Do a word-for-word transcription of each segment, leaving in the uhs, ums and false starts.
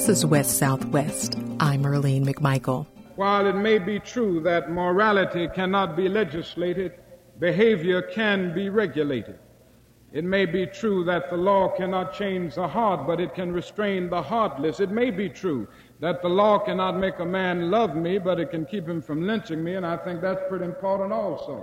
is West Southwest. I'm Earlene McMichael. While it may be true that morality cannot be legislated, behavior can be regulated. It may be true that the law cannot change the heart, but it can restrain the heartless. It may be true that the law cannot make a man love me, but it can keep him from lynching me, and I think that's pretty important also.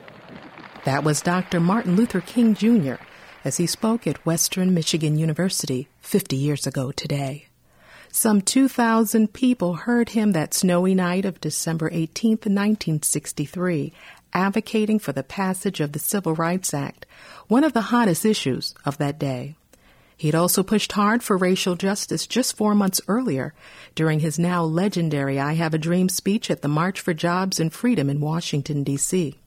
That was Doctor Martin Luther King, Junior, as he spoke at Western Michigan University fifty years ago today. Some two thousand people heard him that snowy night of December eighteenth, nineteen sixty-three, advocating for the passage of the Civil Rights Act, one of the hottest issues of that day. He'd also pushed hard for racial justice just four months earlier during his now legendary I Have a Dream speech at the March for Jobs and Freedom in Washington, D C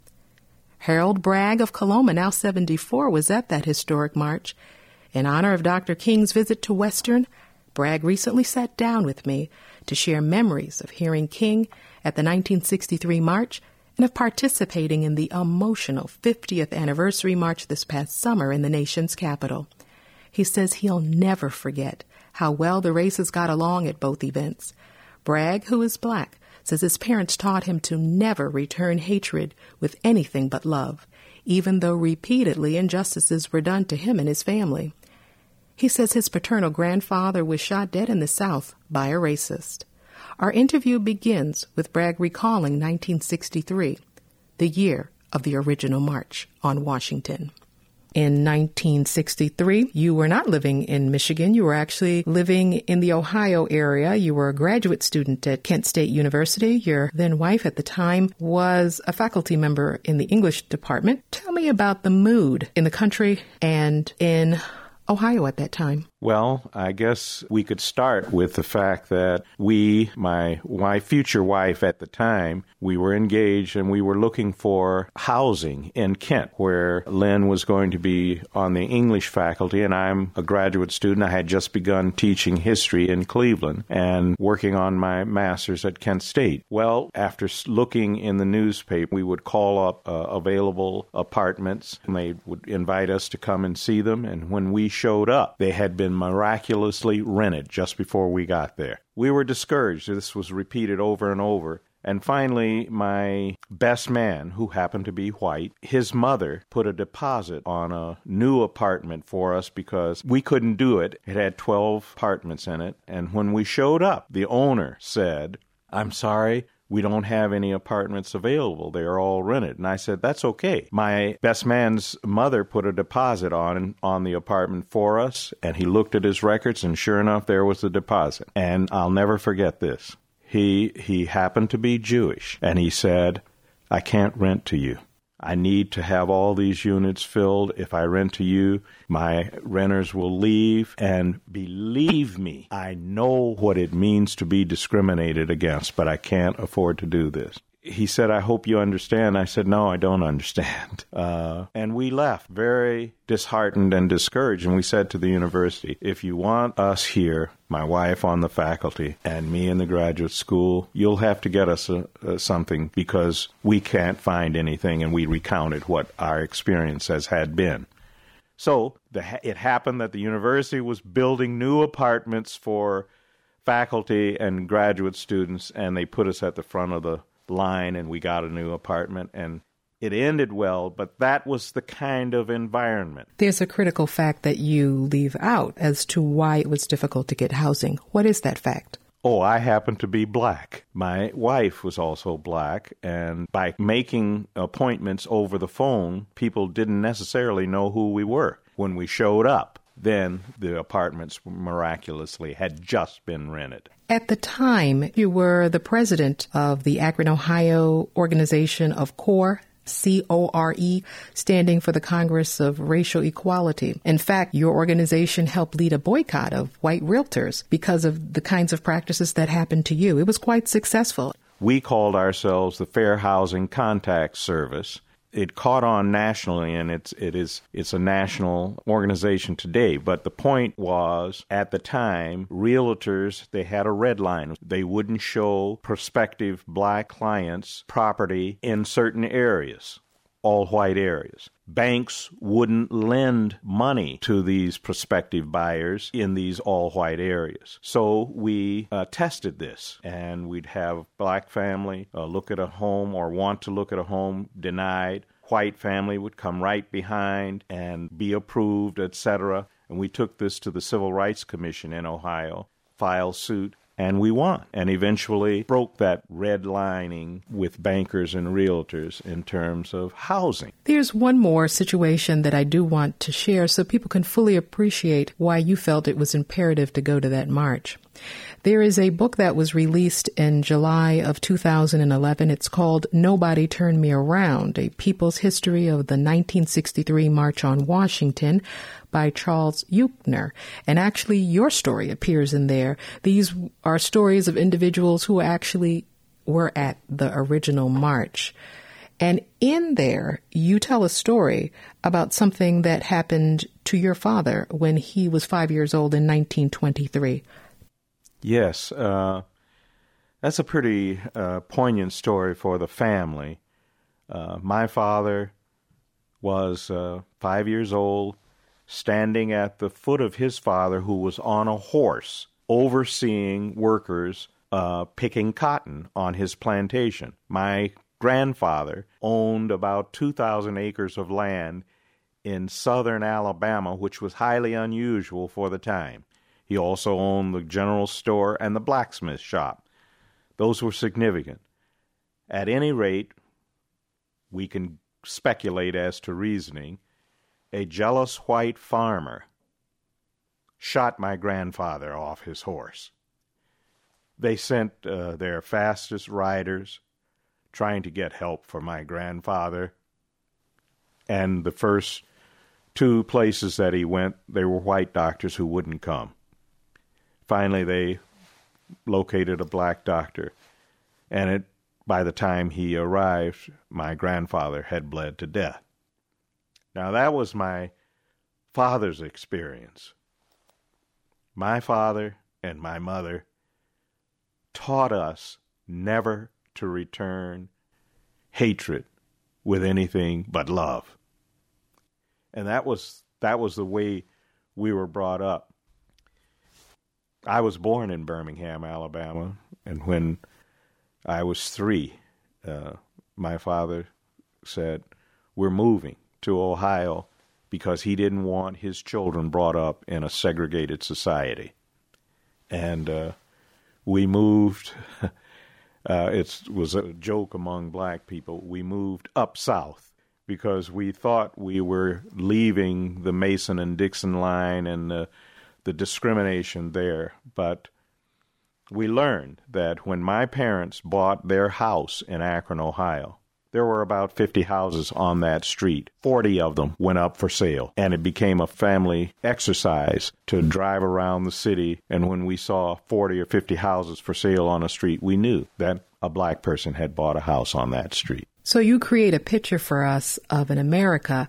Harold Bragg of Coloma, now seventy-four, was at that historic march. In honor of Doctor King's visit to Western, Bragg recently sat down with me to share memories of hearing King at the nineteen sixty-three march and of participating in the emotional fiftieth anniversary march this past summer in the nation's capital. He says he'll never forget how well the races got along at both events. Bragg, who is black, says his parents taught him to never return hatred with anything but love, even though repeatedly injustices were done to him and his family. He says his paternal grandfather was shot dead in the South by a racist. Our interview begins with Bragg recalling nineteen sixty-three, the year of the original March on Washington. In nineteen sixty-three, you were not living in Michigan. You were actually living in the Ohio area. You were a graduate student at Kent State University. Your then wife at the time was a faculty member in the English department. Tell me about the mood in the country and in Ohio at that time. Well, I guess we could start with the fact that we, my wife, future wife at the time, we were engaged and we were looking for housing in Kent, where Lynn was going to be on the English faculty, and I'm a graduate student. I had just begun teaching history in Cleveland and working on my master's at Kent State. Well, after looking in the newspaper, we would call up uh, available apartments, and they would invite us to come and see them, and when we showed up, they had been miraculously rented just before we got there. We were discouraged. This was repeated over and over. And finally, my best man, who happened to be white, his mother put a deposit on a new apartment for us because we couldn't do it. It had twelve apartments in it. And when we showed up, the owner said, "I'm sorry, we don't have any apartments available. They are all rented." And I said, "That's okay. My best man's mother put a deposit on on the apartment for us." And he looked at his records, and sure enough, there was the deposit. And I'll never forget this. He he happened to be Jewish, and he said, "I can't rent to you. I need to have all these units filled. If I rent to you, my renters will leave. And believe me, I know what it means to be discriminated against, but I can't afford to do this." He said, "I hope you understand." I said, "No, I don't understand." Uh, and we left very disheartened and discouraged. And we said to the university, "If you want us here, my wife on the faculty and me in the graduate school, you'll have to get us a, a something because we can't find anything." And we recounted what our experiences had been. So the, it happened that the university was building new apartments for faculty and graduate students, and they put us at the front of the line, and we got a new apartment, and it ended well, but that was the kind of environment. There's a critical fact that you leave out as to why it was difficult to get housing. What is that fact? Oh, I happen to be black. My wife was also black, and by making appointments over the phone, people didn't necessarily know who we were. When we showed up, then the apartments miraculously had just been rented. At the time, you were the president of the Akron, Ohio organization of CORE, C O R E, standing for the Congress of Racial Equality. In fact, your organization helped lead a boycott of white realtors because of the kinds of practices that happened to you. It was quite successful. We called ourselves the Fair Housing Contact Service. It caught on nationally, and it's it is it's a national organization today. But the point was, at the time, realtors, they had a red line. They wouldn't show prospective black clients property in certain areas. all-white areas. Banks wouldn't lend money to these prospective buyers in these all-white areas. So we uh, tested this, and we'd have black family uh, look at a home or want to look at a home, denied. White family would come right behind and be approved, et cetera. And we took this to the Civil Rights Commission in Ohio, filed suit, and we won, and eventually broke that redlining with bankers and realtors in terms of housing. There's one more situation that I do want to share so people can fully appreciate why you felt it was imperative to go to that march. There is a book that was released in July of two thousand eleven. It's called Nobody Turned Me Around, A People's History of the nineteen sixty-three March on Washington by Charles Euchner. And actually, your story appears in there. These are stories of individuals who actually were at the original march. And in there, you tell a story about something that happened to your father when he was five years old in nineteen twenty-three. Yes, uh, that's a pretty uh, poignant story for the family. Uh, my father was uh, five years old, standing at the foot of his father, who was on a horse, overseeing workers uh, picking cotton on his plantation. My grandfather owned about two thousand acres of land in southern Alabama, which was highly unusual for the time. He also owned the general store and the blacksmith shop. Those were significant. At any rate, we can speculate as to reasoning. A jealous white farmer shot my grandfather off his horse. They sent uh, their fastest riders trying to get help for my grandfather. And the first two places that he went, they were white doctors who wouldn't come. Finally, they located a black doctor, and it, by the time he arrived, my grandfather had bled to death. Now, that was my father's experience. My father and my mother taught us never to return hatred with anything but love. And that was that was the way we were brought up. I was born in Birmingham, Alabama, and when I was three, uh, my father said, "We're moving to Ohio," because he didn't want his children brought up in a segregated society. And uh, we moved, uh, it was a joke among black people, we moved up south because we thought we were leaving the Mason and Dixon line and the, the discrimination there. But we learned that when my parents bought their house in Akron, Ohio, there were about fifty houses on that street. forty of them went up for sale, and it became a family exercise to drive around the city. And when we saw forty or fifty houses for sale on a street, we knew that a black person had bought a house on that street. So you create a picture for us of an America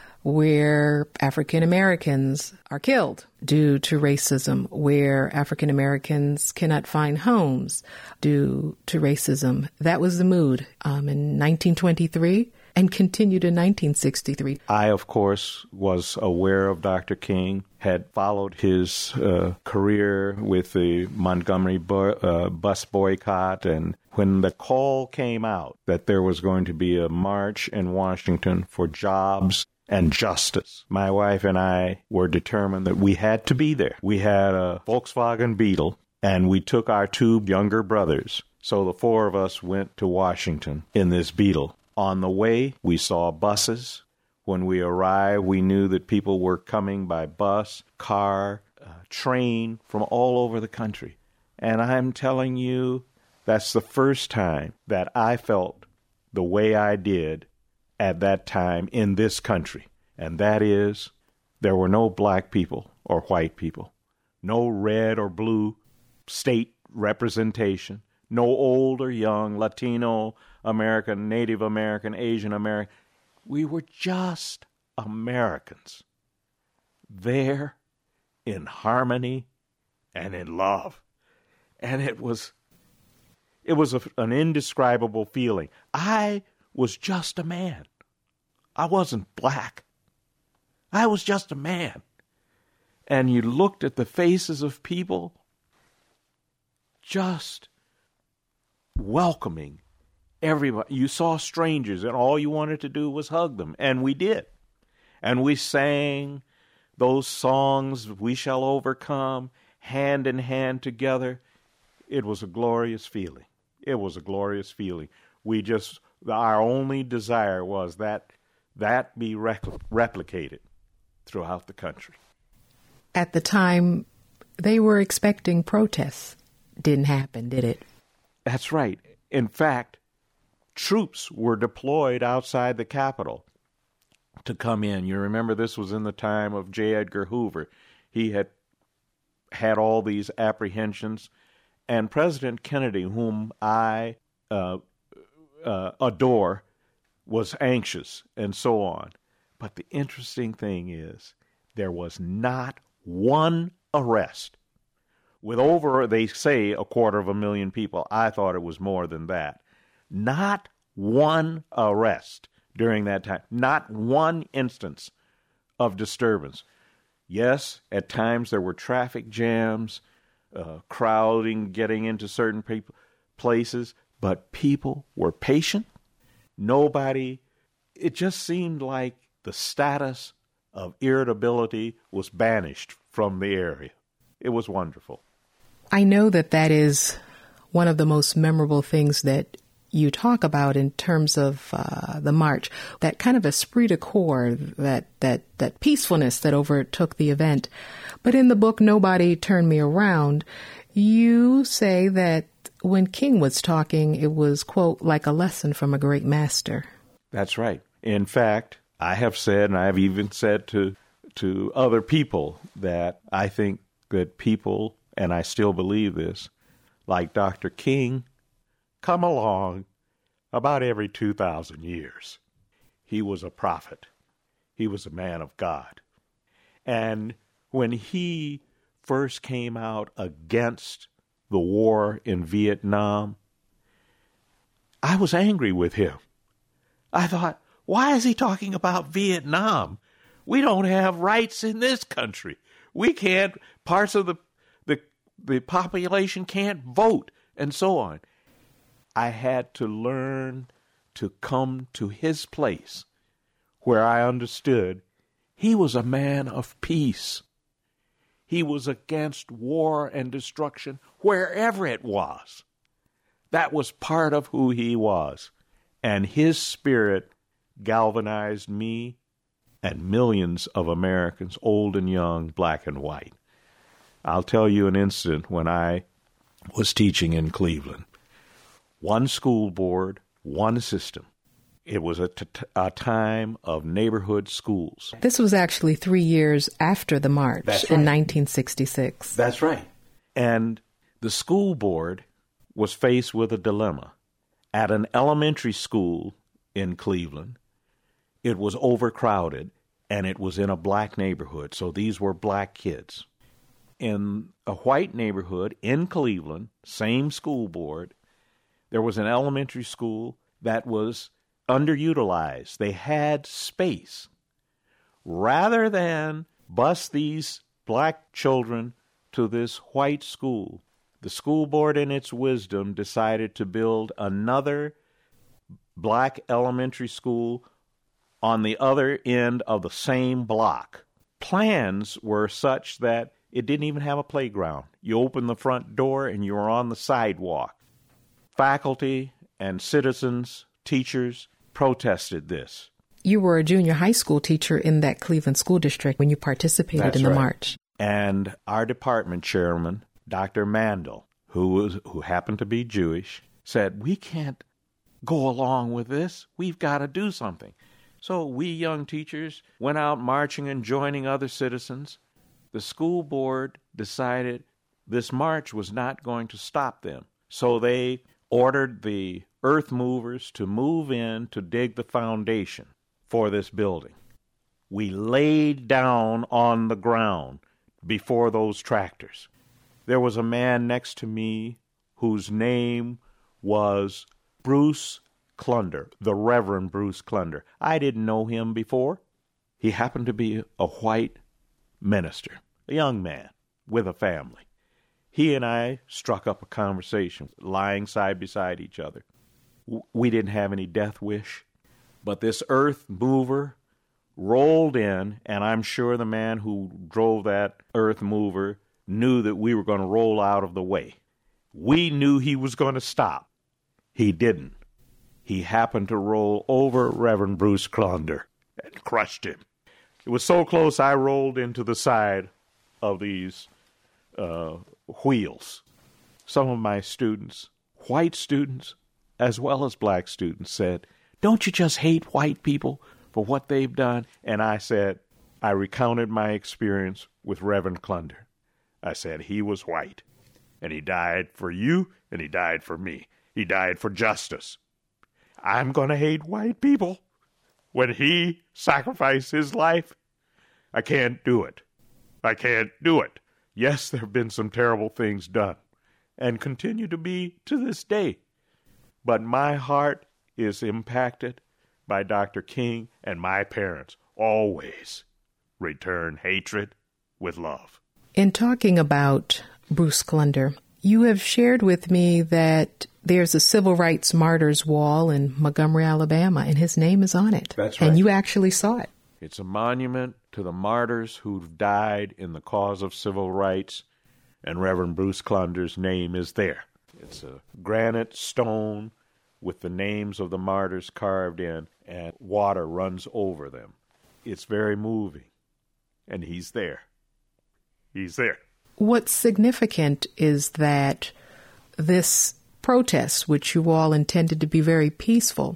where African Americans are killed due to racism, where African Americans cannot find homes due to racism. That was the mood um, in nineteen twenty-three and continued in nineteen sixty-three. I, of course, was aware of Doctor King, had followed his uh, career with the Montgomery bu- uh, bus boycott, and when the call came out that there was going to be a march in Washington for jobs and justice, my wife and I were determined that we had to be there. We had a Volkswagen Beetle, and we took our two younger brothers. So the four of us went to Washington in this Beetle. On the way, we saw buses. When we arrived, we knew that people were coming by bus, car, uh, train from all over the country. And I'm telling you, that's the first time that I felt the way I did at that time in this country, and that is there were no black people or white people, no red or blue state representation, no old or young, Latino American, Native American, Asian American. We were just Americans there in harmony and in love. And it was it was a, an indescribable feeling. I was just a man. I wasn't black. I was just a man. And you looked at the faces of people just welcoming everybody. You saw strangers, and all you wanted to do was hug them. And we did. And we sang those songs, We Shall Overcome, hand in hand together. It was a glorious feeling. It was a glorious feeling. We just, our only desire was that that be repl- replicated throughout the country. At the time, they were expecting protests. Didn't happen, did it? That's right. In fact, troops were deployed outside the Capitol to come in. You remember this was in the time of J. Edgar Hoover. He had had all these apprehensions, and President Kennedy, whom I uh, uh, adore, was anxious, and so on. But the interesting thing is, there was not one arrest. With over, they say, a quarter of a million people. I thought it was more than that. Not one arrest during that time. Not one instance of disturbance. Yes, at times there were traffic jams, uh, crowding, getting into certain people, places, but people were patient. Nobody, it just seemed like the status of irritability was banished from the area. It was wonderful. I know that that is one of the most memorable things that you talk about in terms of uh, the march, that kind of esprit de corps, that, that, that peacefulness that overtook the event. But in the book, Nobody Turned Me Around, you say that when King was talking, it was, quote, like a lesson from a great master. That's right. In fact, I have said, and I've even said to to other people, that I think that people, and I still believe this, like Doctor King, come along about every two thousand years. He was a prophet. He was a man of God. And when he first came out against the war in Vietnam, I was angry with him. I thought, why is he talking about Vietnam? We don't have rights in this country. We can't, parts of the, the, the population can't vote, and so on. I had to learn to come to his place where I understood he was a man of peace. He was against war and destruction wherever it was. That was part of who he was. And his spirit galvanized me and millions of Americans, old and young, black and white. I'll tell you an incident when I was teaching in Cleveland. One school board, one system. It was a, t- a time of neighborhood schools. This was actually three years after the march. That's right. In nineteen sixty-six. That's right. And the school board was faced with a dilemma. At an elementary school in Cleveland, it was overcrowded, and it was in a black neighborhood, so these were black kids. In a white neighborhood in Cleveland, same school board, there was an elementary school that was underutilized. They had space. Rather than bus these black children to this white school, the school board in its wisdom decided to build another black elementary school on the other end of the same block. Plans were such that it didn't even have a playground. You opened the front door and you were on the sidewalk. Faculty and citizens, teachers, protested this. You were a junior high school teacher in that Cleveland school district when you participated That's in the right. march. And our department chairman, Doctor Mandel, who was who happened to be Jewish, said, we can't go along with this. We've got to do something. So we young teachers went out marching and joining other citizens. The school board decided this march was not going to stop them. So they ordered the earth movers to move in to dig the foundation for this building. We laid down on the ground before those tractors. There was a man next to me whose name was Bruce Clunder, the Reverend Bruce Clunder. I didn't know him before. He happened to be a white minister, a young man with a family. He and I struck up a conversation, lying side beside each other. We didn't have any death wish, but this earth mover rolled in, and I'm sure the man who drove that earth mover knew that we were going to roll out of the way. We knew he was going to stop. He didn't. He happened to roll over Reverend Bruce Clunder and crushed him. It was so close I rolled into the side of these uh, wheels. Some of my students, white students as well as black students, said, "Don't you just hate white people for what they've done?" And I said, I recounted my experience with Reverend Clunder. I said, he was white, and he died for you, and he died for me. He died for justice. I'm going to hate white people when he sacrificed his life. I can't do it. I can't do it. Yes, there have been some terrible things done and continue to be to this day. But my heart is impacted by Doctor King, and my parents always return hatred with love. In talking about Bruce Clunder, you have shared with me that there's a Civil Rights Martyrs Wall in Montgomery, Alabama, and his name is on it. That's right. And you actually saw it. It's a monument to the martyrs who've died in the cause of civil rights, and Reverend Bruce Clunder's name is there. It's a granite stone with the names of the martyrs carved in, and water runs over them. It's very moving, and he's there. He's there. What's significant is that this protest, which you all intended to be very peaceful,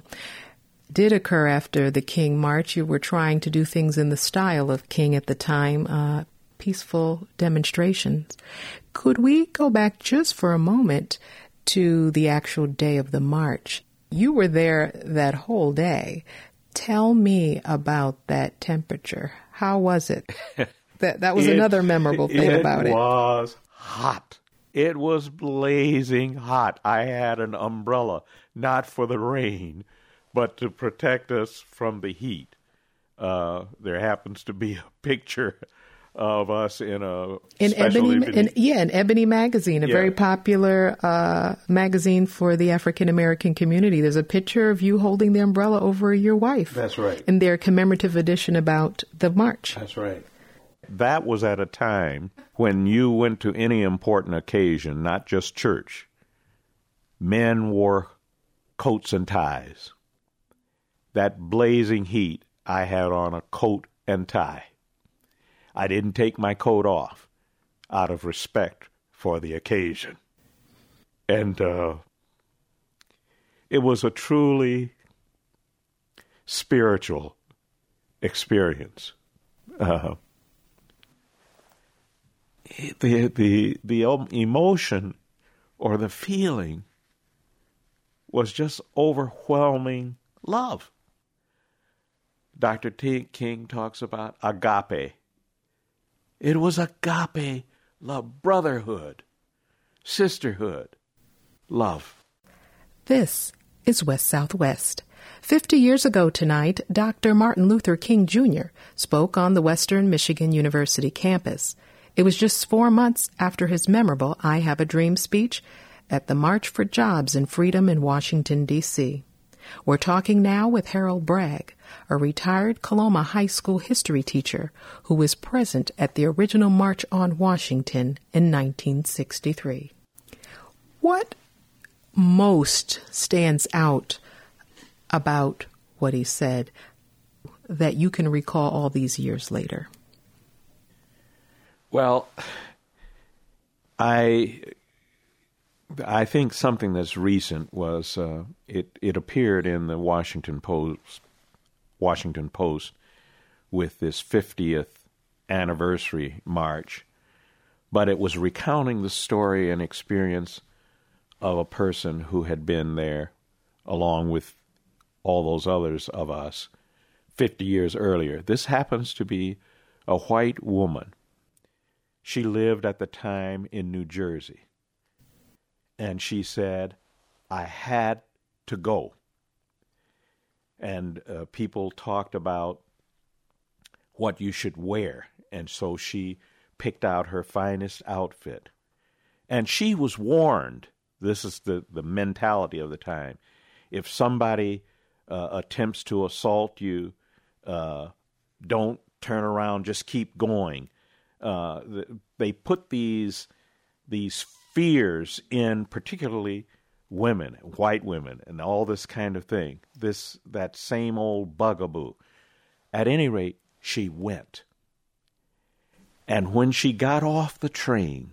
did occur after the King March. You were trying to do things in the style of King at the time, uh, peaceful demonstrations. Could we go back just for a moment to the actual day of the march? You were there that whole day. Tell me about that temperature. How was it? That that was it, another memorable thing it about it. It was hot. It was blazing hot. I had an umbrella, not for the rain, but to protect us from the heat. Uh, there happens to be a picture of us in a in special Ebony, Ebony. in, yeah, in Ebony magazine, a Yeah. very popular uh, magazine for the African American community. There's a picture of you holding the umbrella over your wife. That's right. In their commemorative edition about the march. That's right. That was at a time when you went to any important occasion, not just church. Men wore coats and ties. That blazing heat, I had on a coat and tie. I didn't take my coat off out of respect for the occasion. And uh, it was a truly spiritual experience. Uh, the, the, the emotion or the feeling was just overwhelming love. Doctor T. King talks about agape. It was agape love, brotherhood, sisterhood, love. This is West Southwest. Fifty years ago tonight, Doctor Martin Luther King Junior spoke on the Western Michigan University campus. It was just four months after his memorable I Have a Dream speech at the March for Jobs and Freedom in Washington, D C We're talking now with Harold Bragg, a retired Coloma High School history teacher who was present at the original March on Washington in nineteen sixty-three. What most stands out about what he said that you can recall all these years later? Well, I I think something that's recent was uh, it it appeared in the Washington Post Washington Post with this fiftieth anniversary march, but it was recounting the story and experience of a person who had been there along with all those others of us fifty years earlier. This happens to be a white woman. She lived at the time in New Jersey. And she said, I had to go. and uh, people talked about what you should wear. And so she picked out her finest outfit. And she was warned, this is the, the mentality of the time, if somebody uh, attempts to assault you, uh, don't turn around, just keep going. Uh, they put these these fears in particularly women, white women, and all this kind of thing, this that same old bugaboo. At any rate, she went. And when she got off the train,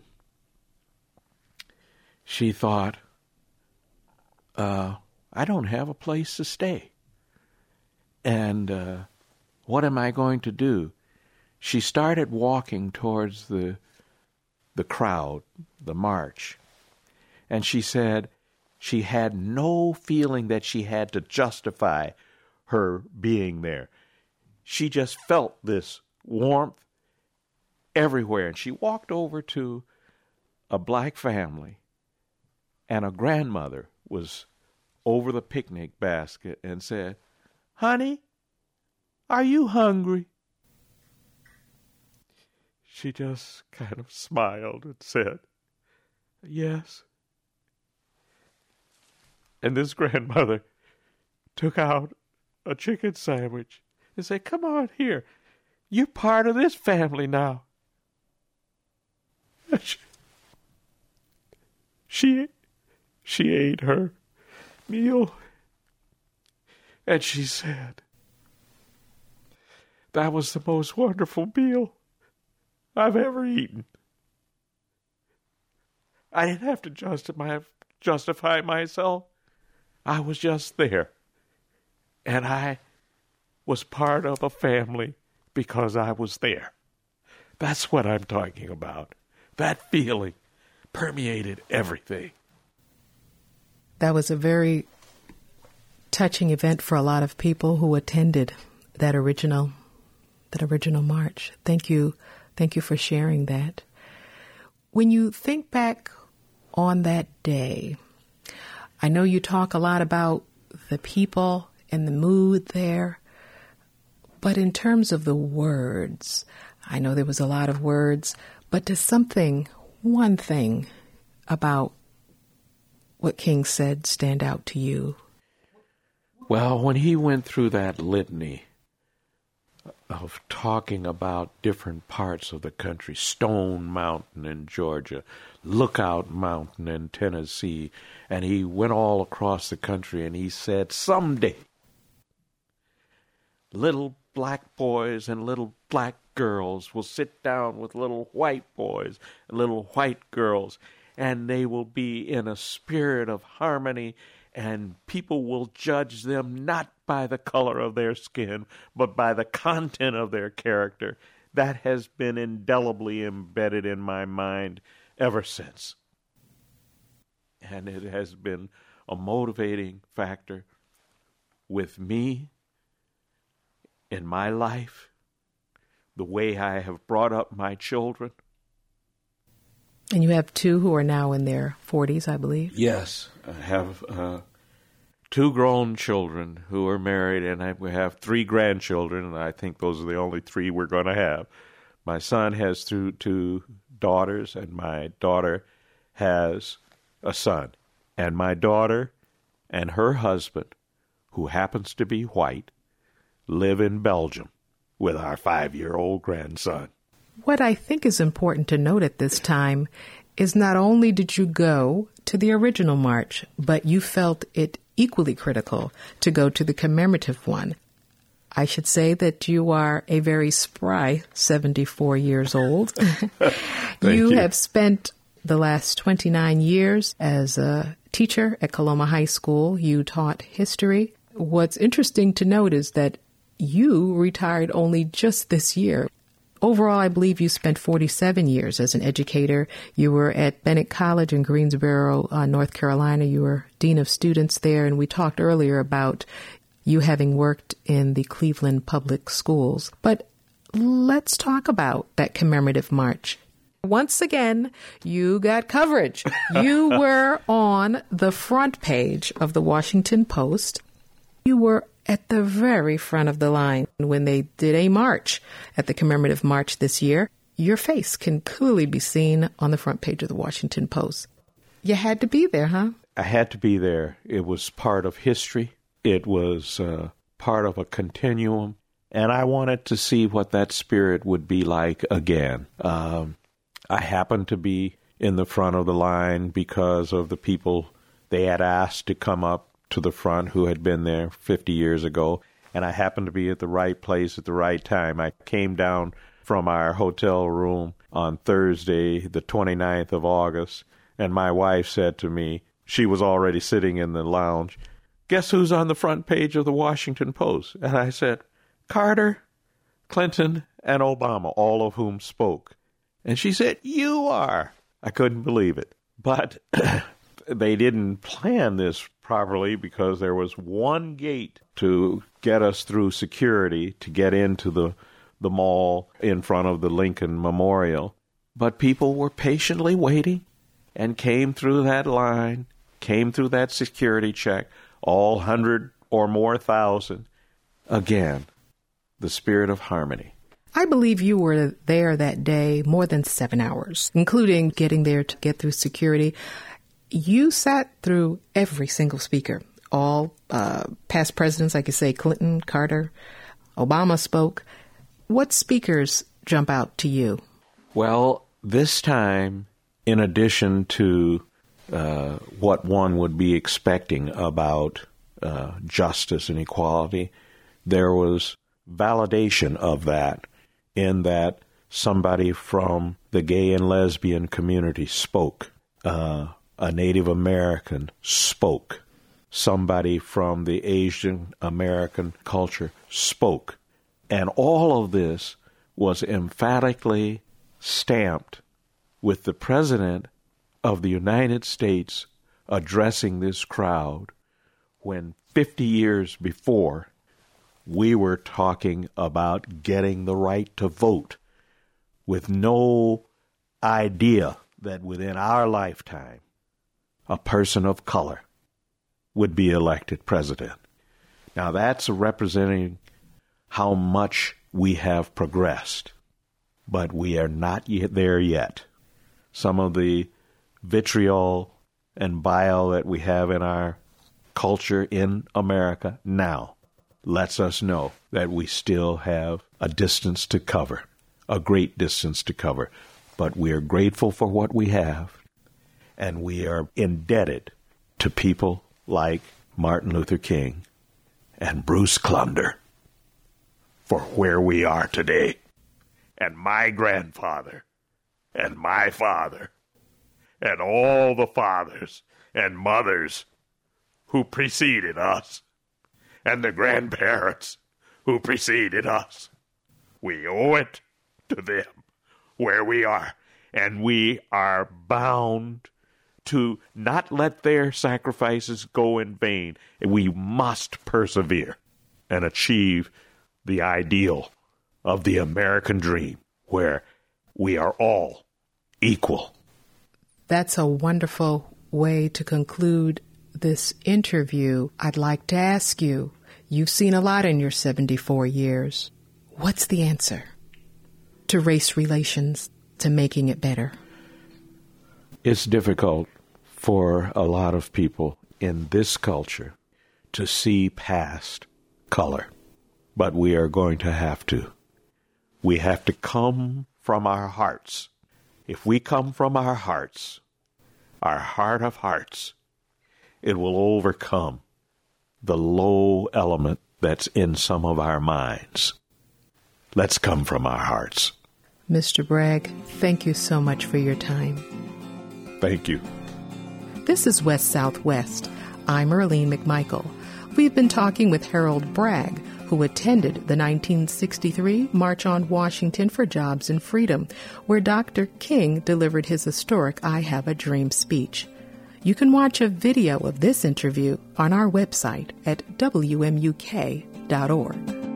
she thought, uh, I don't have a place to stay. And uh, what am I going to do? She started walking towards the the crowd, the march. And she said she had no feeling that she had to justify her being there. She just felt this warmth everywhere. And she walked over to a black family, and a grandmother was over the picnic basket and said, Honey, are you hungry? She just kind of smiled and said, Yes. And this grandmother took out a chicken sandwich and said, Come on here. You're part of this family now. She, she, she ate her meal, and she said, That was the most wonderful meal I've ever eaten. I didn't have to justify, justify myself. I was just there. And I was part of a family because I was there. That's what I'm talking about. That feeling permeated everything. That was a very touching event for a lot of people who attended that original, that original march. Thank you. Thank you for sharing that. When you think back on that day, I know you talk a lot about the people and the mood there, but in terms of the words, I know there was a lot of words, but does something, one thing about what King said stand out to you? Well, when he went through that litany of talking about different parts of the country, Stone Mountain in Georgia, Lookout Mountain in Tennessee, and he went all across the country and he said, someday, little black boys and little black girls will sit down with little white boys and little white girls, and they will be in a spirit of harmony, and people will judge them not by the color of their skin, but by the content of their character. That has been indelibly embedded in my mind ever since. And it has been a motivating factor with me in my life, the way I have brought up my children. And you have two who are now in their forties, I believe. Yes, I have uh, two grown children who are married, and I we have three grandchildren, and I think those are the only three we're going to have. My son has two, two daughters, and my daughter has a son. And my daughter and her husband, who happens to be white, live in Belgium with our five-year-old grandson. What I think is important to note at this time is not only did you go to the original march, but you felt it equally critical to go to the commemorative one. I should say that you are a very spry seventy-four years old. you, you have spent the last twenty-nine years as a teacher at Coloma High School. You taught history. What's interesting to note is that you retired only just this year. Overall, I believe you spent forty-seven years as an educator. You were at Bennett College in Greensboro, uh, North Carolina. You were dean of students there, and we talked earlier about you having worked in the Cleveland Public Schools. But let's talk about that commemorative march. Once again, you got coverage. You were on the front page of the Washington Post. You were at the very front of the line. When they did a march at the commemorative march this year, your face can clearly be seen on the front page of the Washington Post. You had to be there, huh? I had to be there. It was part of history. It was uh, part of a continuum. And I wanted to see what that spirit would be like again. Um, I happened to be in the front of the line because of the people they had asked to come up to the front who had been there fifty years ago. And I happened to be at the right place at the right time. I came down from our hotel room on Thursday, the twenty-ninth of August, and my wife said to me, she was already sitting in the lounge, "Guess who's on the front page of the Washington Post?" And I said, "Carter, Clinton, and Obama, all of whom spoke." And she said, "You are." I couldn't believe it. But they didn't plan this properly because there was one gate to get us through security to get into the, the mall in front of the Lincoln Memorial. But people were patiently waiting and came through that line, came through that security check, all hundred or more thousand. Again, the spirit of harmony. I believe you were there that day more than seven hours, including getting there to get through security. You sat through every single speaker. All uh, past presidents, like you say, Clinton, Carter, Obama spoke. What speakers jump out to you? Well, this time, in addition to uh, what one would be expecting about uh, justice and equality, there was validation of that in that somebody from the gay and lesbian community spoke. Uh, a Native American spoke. Somebody from the Asian American culture spoke. And all of this was emphatically stamped with the President of the United States addressing this crowd when fifty years before we were talking about getting the right to vote with no idea that within our lifetime a person of color would be elected president. Now that's representing how much we have progressed, but we are not yet there yet. Some of the vitriol and bile that we have in our culture in America now lets us know that we still have a distance to cover, a great distance to cover. But we are grateful for what we have, and we are indebted to people like Martin Luther King and Bruce Clunder for where we are today. And my grandfather, and my father, and all the fathers and mothers who preceded us, and the grandparents who preceded us. We owe it to them where we are, and we are bound to not let their sacrifices go in vain. We must persevere and achieve the ideal of the American dream, where we are all equal. That's a wonderful way to conclude this interview. I'd like to ask you, you've seen a lot in your seventy-four years. What's the answer to race relations, to making it better? It's difficult for a lot of people in this culture to see past color, but we are going to have to. We have to come from our hearts. If we come from our hearts, our heart of hearts, it will overcome the low element that's in some of our minds. Let's come from our hearts. Mister Bragg, thank you so much for your time. Thank you. This is West Southwest. I'm Earlene McMichael. We've been talking with Harold Bragg, who attended the nineteen sixty-three March on Washington for Jobs and Freedom, where Doctor King delivered his historic I Have a Dream speech. You can watch a video of this interview on our website at W M U K dot org.